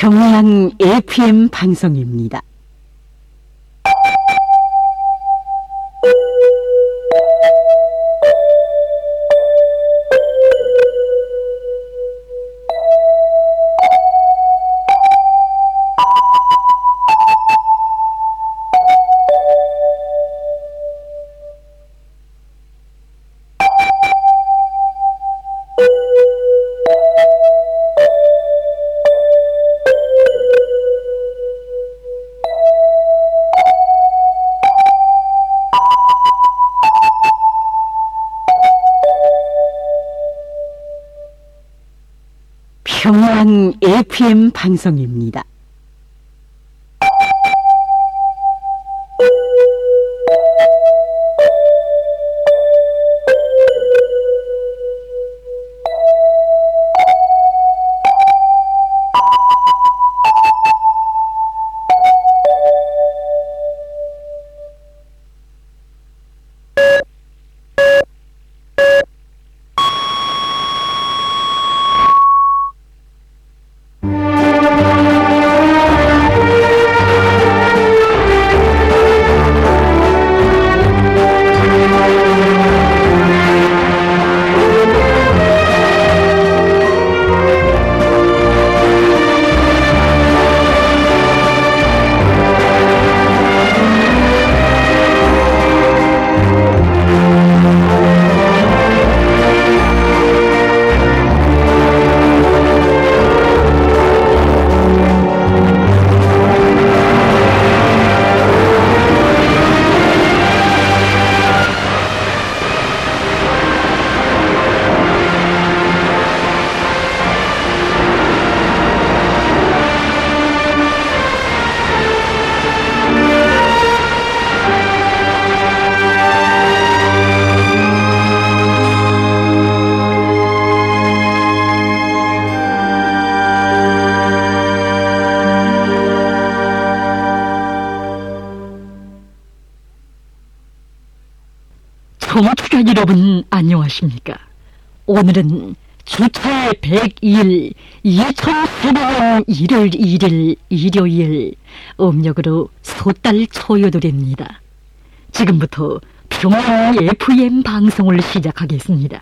평양 FM 방송입니다. 평양 FM 방송입니다. 청취자 여러분 안녕하십니까? 오늘은 주체 102일 2015년 1월 1일 일요일 음력으로 섣달 초여덟입니다. 지금부터 평양 FM 방송을 시작하겠습니다.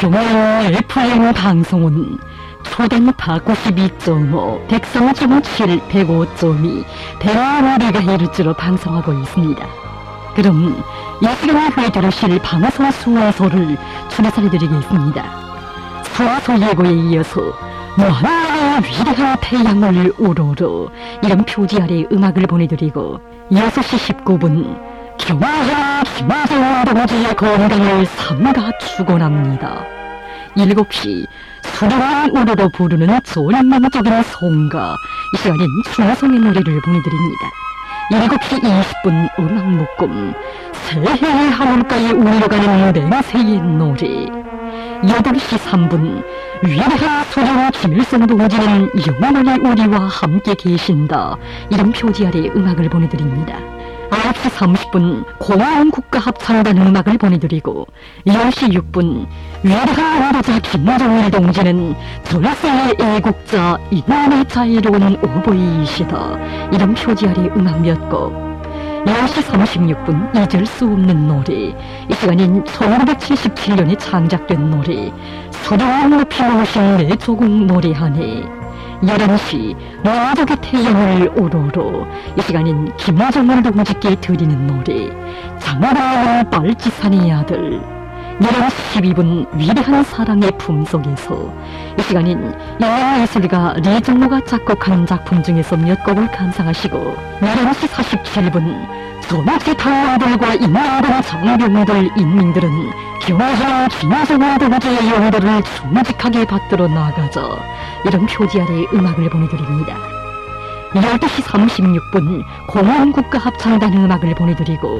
중앙 FM 방송은 초단파 92.5, 백성중 7, 105.2, 대화우리가 이루주로 방송하고 있습니다. 그럼 이 시간에 후에 들으실 방송 수화소를 추려살해드리겠습니다. 수화소 예고에 이어서 만왕의 위대한 태양을 우러러 이런 표지 아래 음악을 보내드리고 6시 19분 경화한 김하정 동지의 건강을 삼가 축원합니다. 7시 수령을 우러러 부르는 전망적인 송가, 이 시간엔 충성의 노래를 보내드립니다. 7시 20분 음악 묶음, 새해의 하늘가에 울려가는 냄새의 노래. 8시 3분 위대한 소령 김일성 동지는 영원히 우리와 함께 계신다, 이런 표지 아래 음악을 보내드립니다. 9시 30분 공안국가합창단 음악을 보내드리고 10시 6분 위대한 원도자 김정일 동지는 전세의 애국자, 인민의 자유로운 오보이이시다, 이런 표지 아래 음악 몇 곡. 10시 36분 잊을 수 없는 노래, 이 시간인 1977년에 창작된 노래 소령을 높이 모신 내 조국 노래하네. 11시 민족의 태양을 우러러, 이 시간인 김정일 동지께 드리는 노래 장하라는 빨치산의 아들. 11시 12분 위대한 사랑의 품속에서, 이 시간인 영예예술가 리정모가 작곡한 작품 중에서 몇 곡을 감상하시고 11시 47분 전체 당원들과 인민군 장병들, 인민들은 경화한 김정일 동지의 영도를 정직하게 받들어 나가자, 이런 표지 아래 음악을 보내드립니다. 12시 36분 공안국가합창단 음악을 보내드리고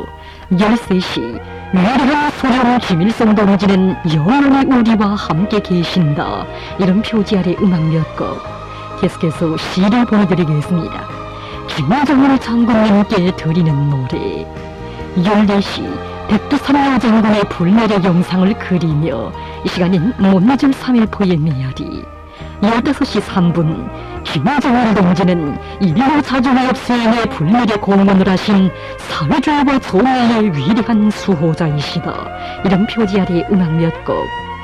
13시 위대한 소령 김일성 동지는 영원히 우리와 함께 계신다, 이런 표지 아래 음악 몇 곡. 계속해서 시를 보내드리겠습니다. 김정일 장군님께 드리는 노래. 14시 백두산로 장군의 불멸의 영상을 그리며, 이 시간인 못 잊을 3.1포의 메아리. 15시 3분 김정일 동지는 인류 자주의 수행에 불멸의 공헌을 하신 사회주의와 정의의 위대한 수호자이시다, 이런 표지 아래 음악 몇 곡.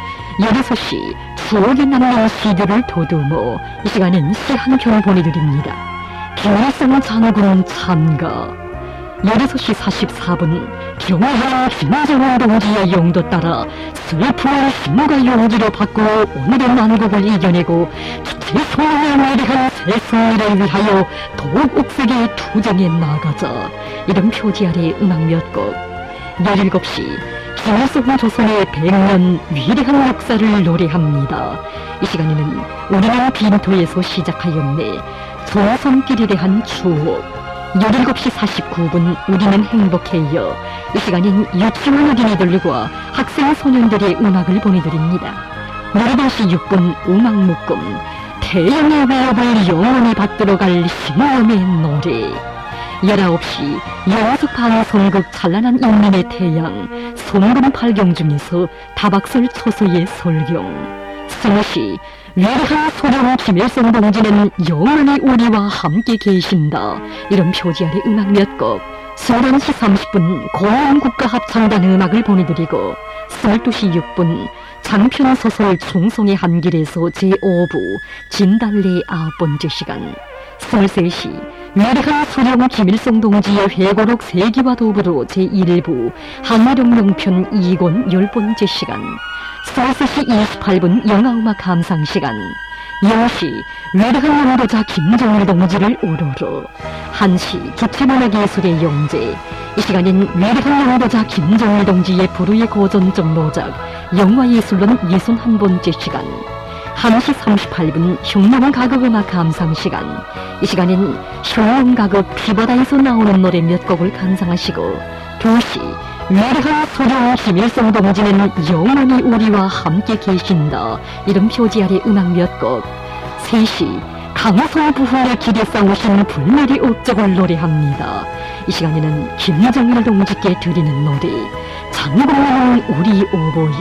16시 추억에 남는 시들을 더듬어, 이 시간은 시 한 편 보내드립니다. 김일성 장군 참가. 16시 44분 경화한 김정일 동지의 영도 따라 슬픔을 힘과 용기로 바꾸어 오늘의 난국을 이겨내고 최소한의 위대한 새 승리를 위하여 더욱 옥색에 투쟁해 나가자, 이런 표지 아래 음악 몇 곡. 17시 김일성 조선의 100년 위대한 역사를 노래합니다. 이 시간에는 우리는 빈토에서 시작하였네, 조선길에 대한 추억. 17시 49분 우리는 행복해요, 이 시간인 유치원 어린이들과 학생 소년들의 음악을 보내드립니다. 18시 6분 음악 묶음, 태양의 위협을 영원히 받들어갈 신념의 노래. 19시 영숙 방송국 찬란한 인민의 태양 송금 8경 중에서 다박설 초소의 설경. 20시 위대한 소령 김일성 동지는 영원히 우리와 함께 계신다, 이런 표지 아래 음악 몇 곡. 21시 30분 공안국가합창단 음악을 보내드리고 22시 6분 장편 소설 총송의 한길에서 제5부 진달래 9번째 시간. 23시 위대한 소령 김일성 동지의 회고록 세기와 더불어 제1부 한일혁명편 2권 10번째 시간. 23시 28분 영화음악 감상시간. 0시 위대한 원도자 김정일 동지를 우러러. 1시 주체문화예술의 영재, 이 시간엔 위대한 원도자 김정일 동지의 불후의 고전적 노작 영화예술론 61번째 시간. 1시 38분 흉룡가극음악 감상시간, 이 시간엔 흉룡가극 피바다에서 나오는 노래 몇 곡을 감상하시고 2시 위대한 소령 김일성 동지는 영원히 우리와 함께 계신다, 이런 표지 아래 음악 몇 곡. 3시 강화성 부흥의 길에 싸우신 불멸의 업적을 노래합니다. 이 시간에는 김정일 동지께 드리는 노래 장군님은 우리 오보이.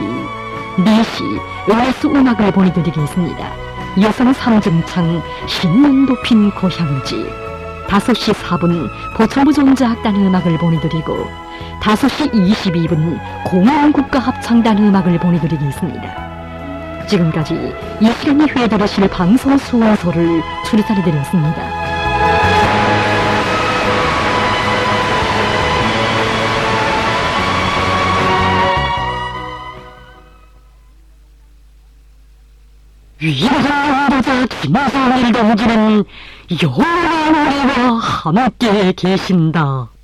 4시 은하수 음악을 보내드리겠습니다. 여성 삼중창 흰눈 덮인 고향지. 5시 4분 보천부 존재악단 음악을 보내드리고 5시 22분 공안국가합창단 음악을 보내드리겠습니다. 지금까지 이 시간에 회 들으실 방송 순서를 출산해드렸습니다. 위대한 연도자 김성일 동지는 영원히 우리와 함께 계신다.